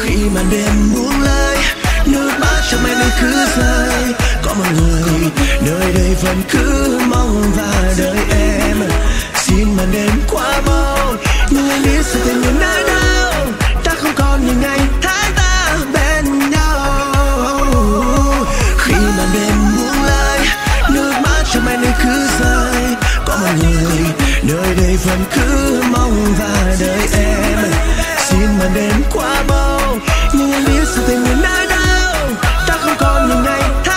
Khi màn đêm buông lơi, nước mắt trong em cứ rơi. Có một người nơi đây vẫn cứ mong và đợi em. Xin màn đêm quá mau, nhưng anh biết sẽ tìm người nơi đâu. Ta không còn những ngày tháng ta bên nhau. Khi màn đêm buông lơi, nước mắt trong em cứ rơi. Có một người nơi đây vẫn cứ mong và đợi em. Xin màn đêm quá mau, nhưng anh biết sẽ tìm người nơi đâu. Ta không còn những ngày tháng